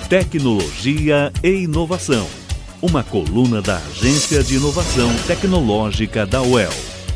Tecnologia e inovação. Uma coluna da Agência de Inovação Tecnológica da UEL.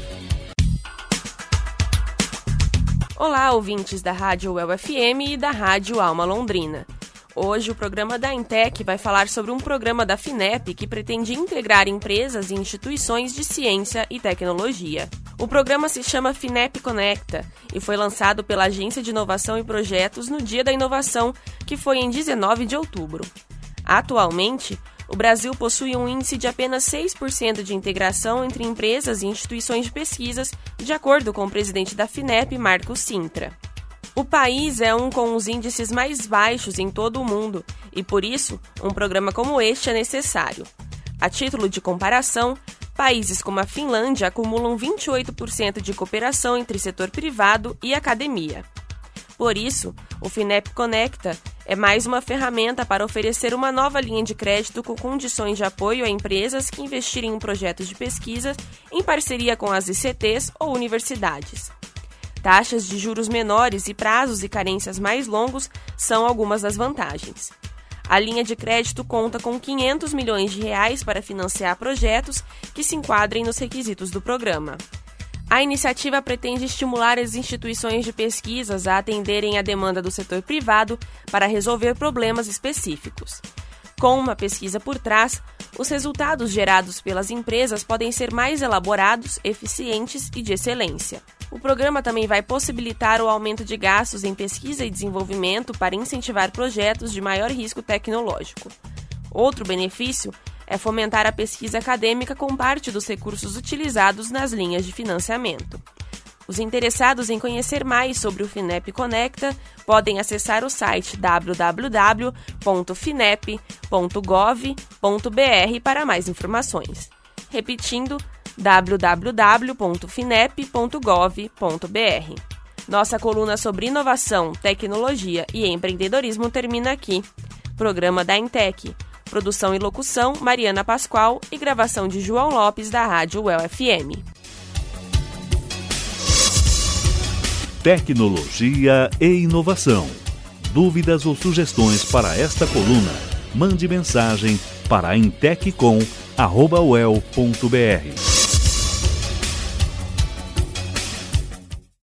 Olá, ouvintes da Rádio UEL FM e da Rádio Alma Londrina. Hoje o programa da Intec vai falar sobre um programa da FINEP que pretende integrar empresas e instituições de ciência e tecnologia. O programa se chama FINEP Conecta e foi lançado pela Agência de Inovação e Projetos no Dia da Inovação, que foi em 19 de outubro. Atualmente, o Brasil possui um índice de apenas 6% de integração entre empresas e instituições de pesquisas, de acordo com o presidente da FINEP, Marcos Sintra. O país é com os índices mais baixos em todo o mundo e, por isso, um programa como este é necessário. A título de comparação, países como a Finlândia acumulam 28% de cooperação entre setor privado e academia. Por isso, o FINEP Conecta é mais uma ferramenta para oferecer uma nova linha de crédito com condições de apoio a empresas que investirem em projetos de pesquisa em parceria com as ICTs ou universidades. Taxas de juros menores e prazos e carências mais longos são algumas das vantagens. A linha de crédito conta com R$500 milhões para financiar projetos que se enquadrem nos requisitos do programa. A iniciativa pretende estimular as instituições de pesquisas a atenderem à demanda do setor privado para resolver problemas específicos. Com uma pesquisa por trás, os resultados gerados pelas empresas podem ser mais elaborados, eficientes e de excelência. O programa também vai possibilitar o aumento de gastos em pesquisa e desenvolvimento para incentivar projetos de maior risco tecnológico. Outro benefício é fomentar a pesquisa acadêmica com parte dos recursos utilizados nas linhas de financiamento. Os interessados em conhecer mais sobre o FINEP Conecta podem acessar o site www.finep.gov.br para mais informações. Repetindo, www.finep.gov.br. Nossa coluna sobre inovação, tecnologia e empreendedorismo termina aqui. Programa da Intec. Produção e locução, Mariana Pascoal e gravação de João Lopes da Rádio UEL FM. Tecnologia e inovação. Dúvidas ou sugestões para esta coluna? Mande mensagem para intec.com@uel.br.